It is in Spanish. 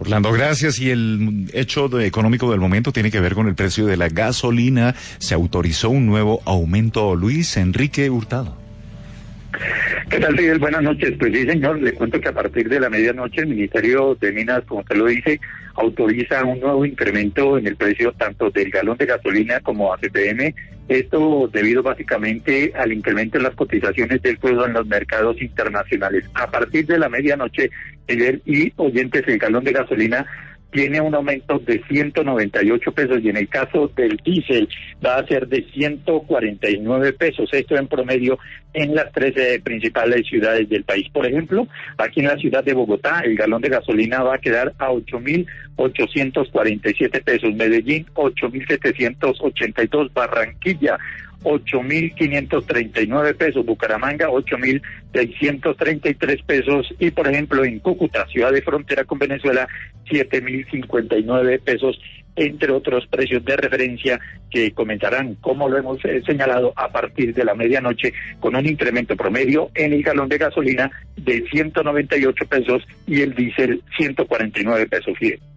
Orlando, gracias. Y el hecho económico del momento tiene que ver con el precio de la gasolina. Se autorizó un nuevo aumento. Luis Enrique Hurtado. ¿Qué tal, Fidel? Buenas noches. Pues sí, señor, le cuento que a partir de la medianoche el Ministerio de Minas, como usted lo dice, autoriza un nuevo incremento en el precio tanto del galón de gasolina como ACPM. Esto debido básicamente al incremento en las cotizaciones del crudo en los mercados internacionales. A partir de la medianoche, Fidel y oyentes, el galón de gasolina tiene un aumento de 198 pesos y en el caso del diésel va a ser de 149 pesos, esto en promedio en las 13 principales ciudades del país. Por ejemplo, aquí en la ciudad de Bogotá el galón de gasolina va a quedar a 8.847 pesos, Medellín 8.782, Barranquilla 8.539 pesos, Bucaramanga 8.633 pesos y por ejemplo en Cúcuta, ciudad de frontera con Venezuela, 7.059 pesos, entre otros precios de referencia que comenzarán, como lo hemos señalado, a partir de la medianoche con un incremento promedio en el galón de gasolina de 198 pesos y el diésel 149 pesos. Fíjate.